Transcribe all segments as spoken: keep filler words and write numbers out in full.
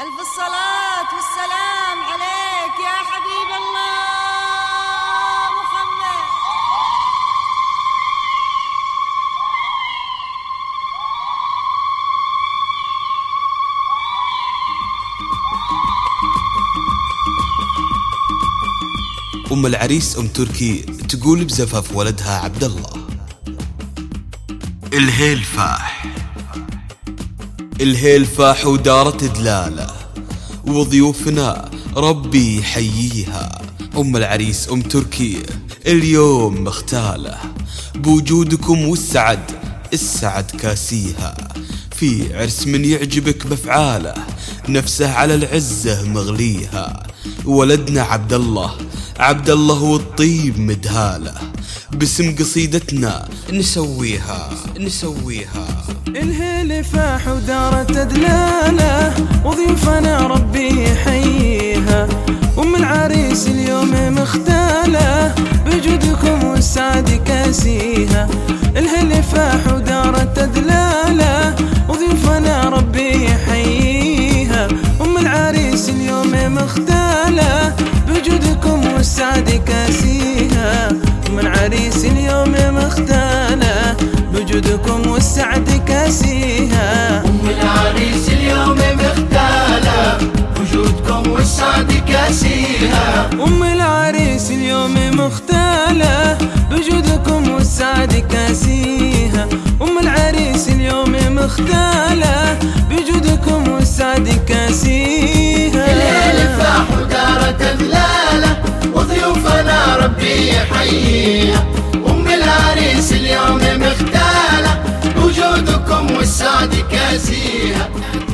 ألف الصلاة والسلام عليك يا حبيب الله محمد. أم العريس أم تركي تقول بزفاف ولدها عبد الله: الهيل فاح الهيل فاح ودارت دلالة، وضيوفنا ربي يحييها. أم العريس أم تركي اليوم مختالة، بوجودكم والسعد السعد كاسيها. في عرس من يعجبك بفعاله، نفسه على العزة مغليها. ولدنا عبد الله عبد الله والطيب مدهاله، باسم قصيدتنا نسويها نسويها. الهيل فاح ودارت دلالة، وضيوفنا ربي يحييها. أم العريس اليوم مختالة، بوجودكم والسعد كاسيها. الهيل فاح ودارت دلالة، وضيوفنا ربي يحييها. أم العريس اليوم مختالة، بوجودكم والسعد كاسيها. أم العريس اليوم مختالة، بوجودكم والسعد كاسيها. أم العريس اليوم مختالة، بوجودكم والسعد كاسيها. أم العريس اليوم مختالة، بوجودكم والسعد كاسيها. أم العريس اليوم مختالة، بوجودكم والسعد كاسيها. الليل فاح ودارت دلالة، وضيوفنا ربي يحييها. أم العريس اليوم مختالة، بوجودكم والسعد كاسيها.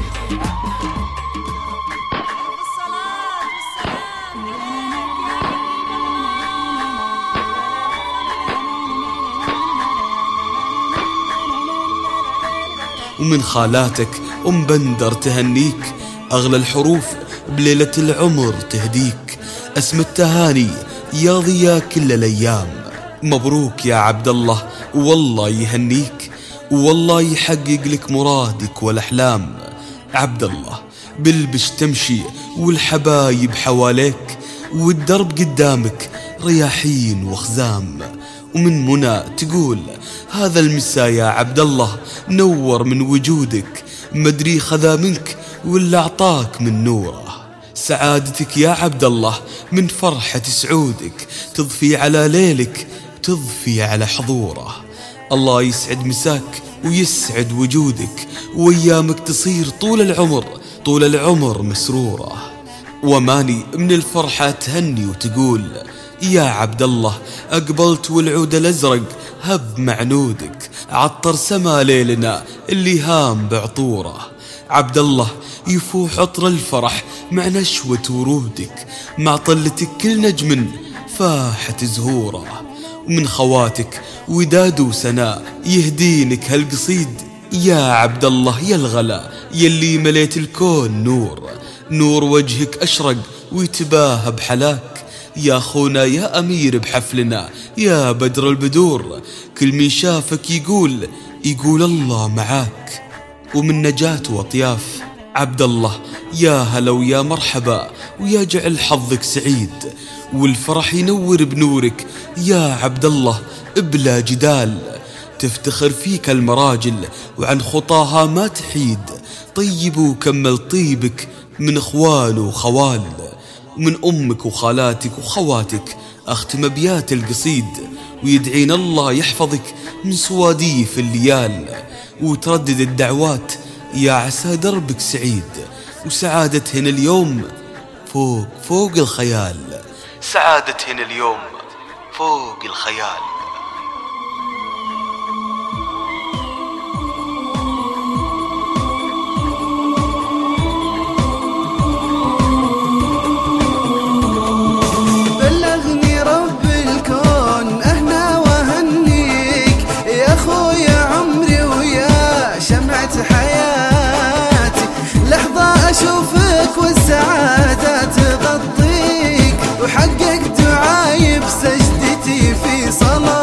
ومن خالاتك أم بندر تهنيك، أغلى الحروف بليلة العمر تهديك. اسم التهاني يا ضيا كل الأيام، مبروك يا عبد الله والله يهنيك، والله يحقق لك مرادك والأحلام. عبد الله بالبش تمشي والحبايب حواليك، والدرب قدامك رياحين وخزام. ومن منى تقول: هذا المساء يا عبد الله نور من وجودك، مدري خذا منك ولا أعطاك من نوره. سعادتك يا عبد الله من فرحة سعودك، تضفي على ليلك تضفي على حضوره. الله يسعد مساك ويسعد وجودك، وأيامك تصير طول العمر طول العمر مسرورة. وماني من الفرحة تهني وتقول: يا عبد الله أقبلت والعود الأزرق هب معنودك، عطر سما ليلنا اللي هام بعطوره. عبد الله يفوح عطر الفرح مع نشوة ورودك، مع طلتك كل نجم فاحت زهوره. ومن خواتك وداد وسناء يهدينك هالقصيد، يا عبد الله يا الغلا يلي مليت الكون نور. نور وجهك أشرق ويتباهى بحلاك، يا خونا يا أمير بحفلنا يا بدر البدور. كل من شافك يقول يقول الله معاك. ومن نجاة وأطياف عبد الله يا هلا ويا مرحبا، ويا جعل حظك سعيد، والفرح ينور بنورك يا عبد الله بلا جدال. تفتخر فيك المراجل وعن خطاها ما تحيد، طيب وكمل طيبك من اخوال وخوال. ومن أمك وخالاتك وخواتك أختم أبيات القصيد، ويدعين الله يحفظك من صواديف الليال، وتردد الدعوات يا عسى دربك سعيد. وسعادتهن اليوم فوق فوق الخيال، سعادتهن اليوم فوق الخيال. بلغني رب الكون أهنا وهنيك يا خويا عمري ويا شمعة حياتي، لحظة أشوفك والسعادة تغطيك، وحقق دعاي بسجدتي في صلاة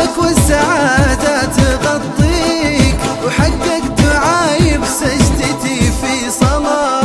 اشوفك والسعادة تغطيك، وحقق دعاي بسجدتي في صلاة.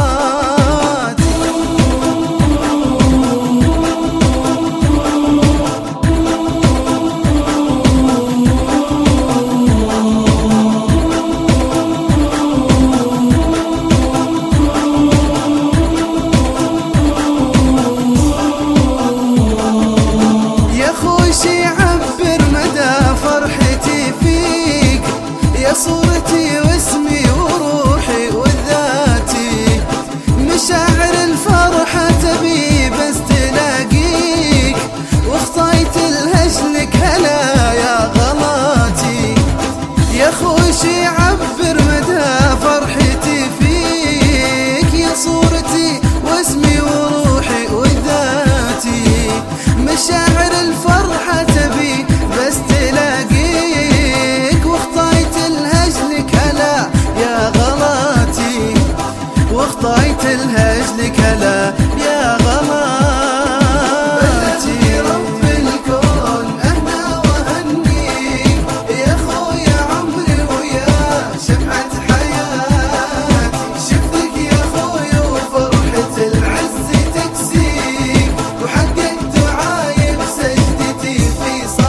صورتي واسمي وروحي وذاتي، مشاعر الفرحة تبي بس تلاقيك، واخطيت الهجلك هلا يا غلاتي. يا خوشي عبر مدى فرحتي فيك، يا صورتي واسمي وروحي وذاتي، مشاعر الفرحة تبي بس تلاقيك، واخطيت الهجلك هلا يا غلاتي، واخطيت الهجلك هلا يا غلاتي. رب الكون اهنا وهنيك يا خويا عمري ويا شمعة حياتي، شفتك يا خويا وفرحة العز تكسيك، وحقق دعاي بسجدتي في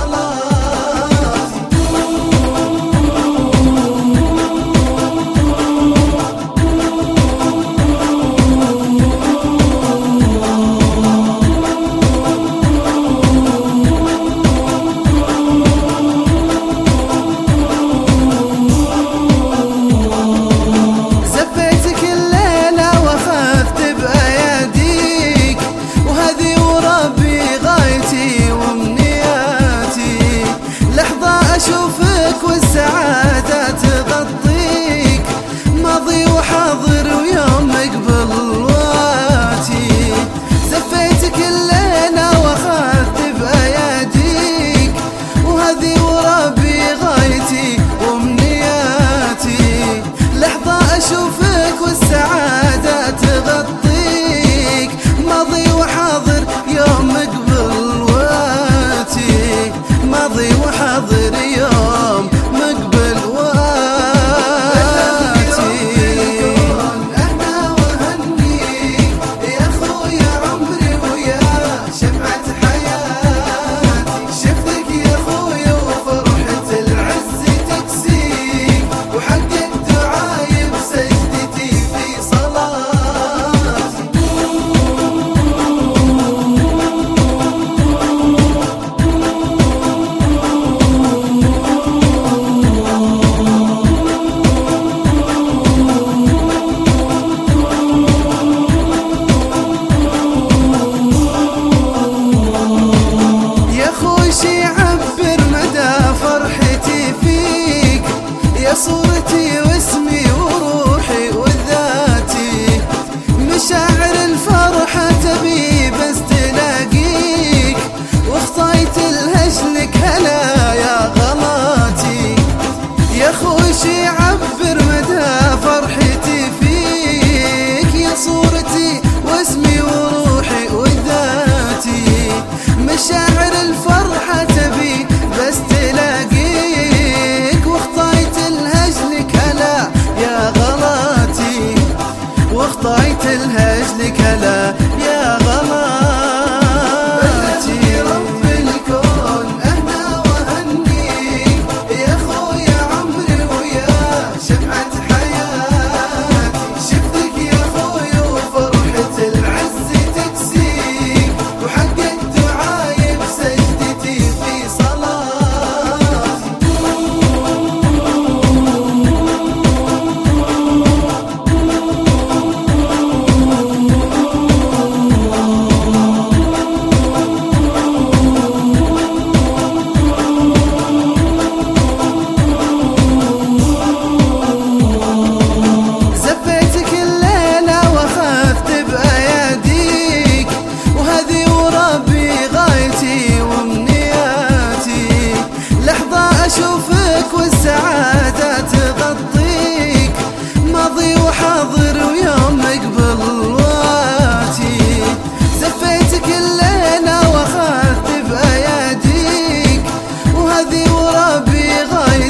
اشوفك والسعادة تغطيك، ماضي وحاضر ويوم مقبل واتي، زفيتك الليلة واخذت باياديك، وهذي وربي غايتي وامنياتي، لحظة اشوفك والسعادة تغطيك، ماضي وحاضر يوم مقبل واتي، ماضي وحاضر يوم مقبل واتي. اهنا وهنيك يا خويا عمري ويا شمعة حياتي، شفتك يا خويا وفرحة العز تكسيك، وحقق دعاي بسجدتي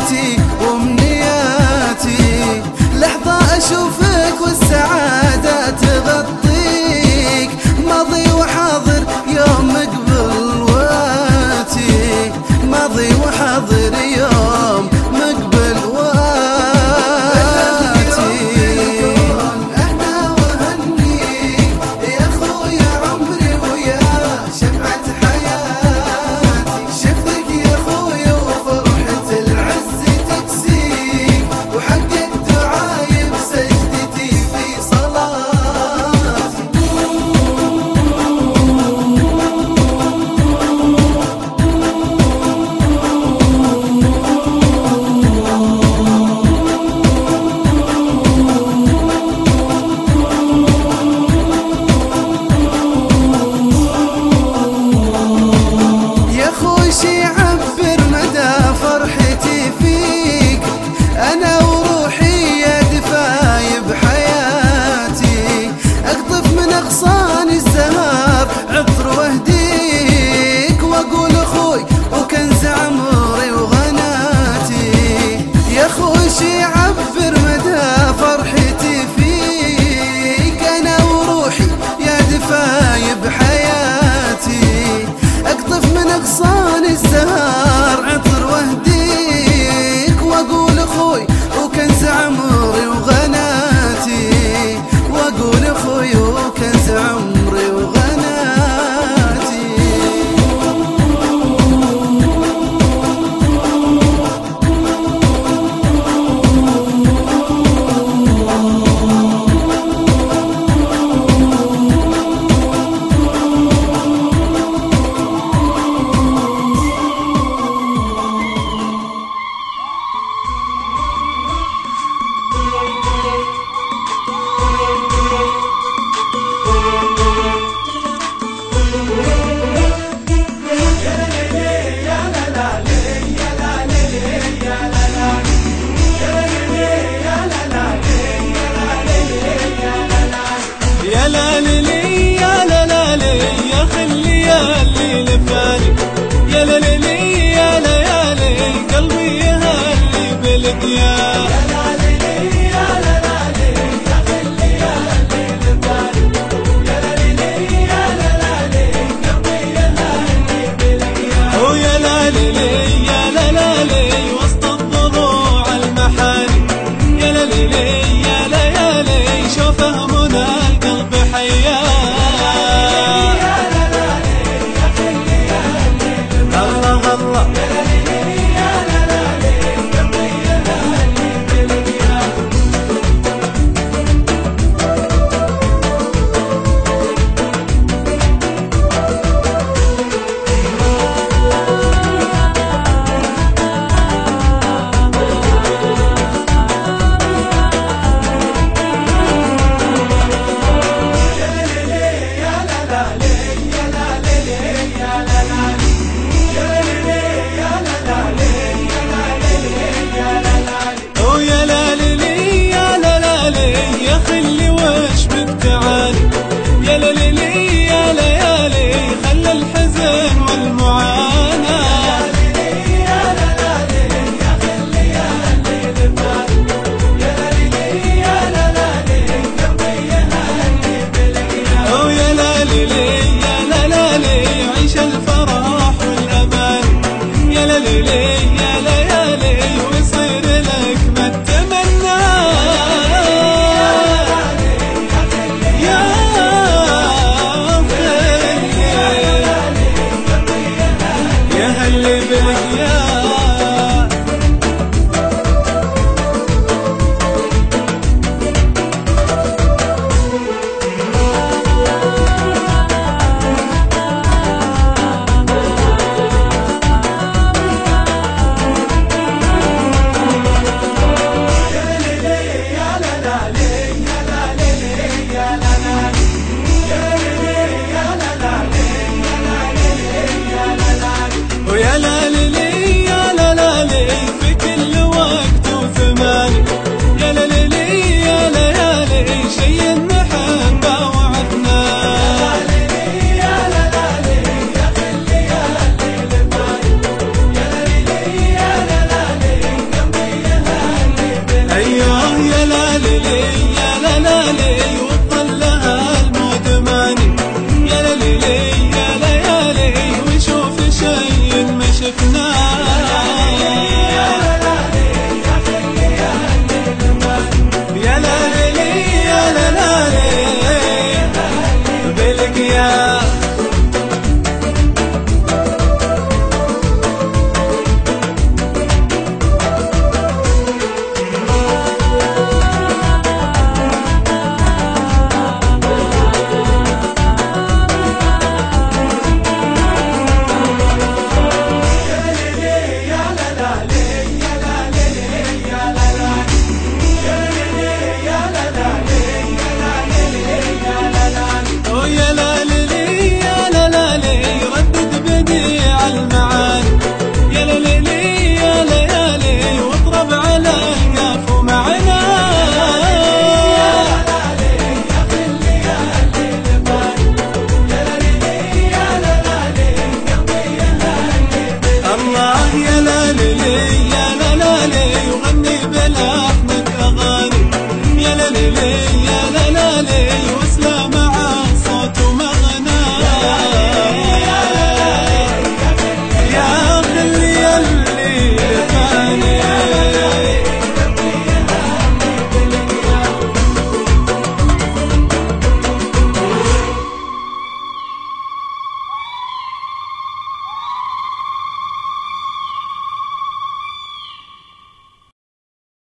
امنياتي وامنياتي لحظة اشوف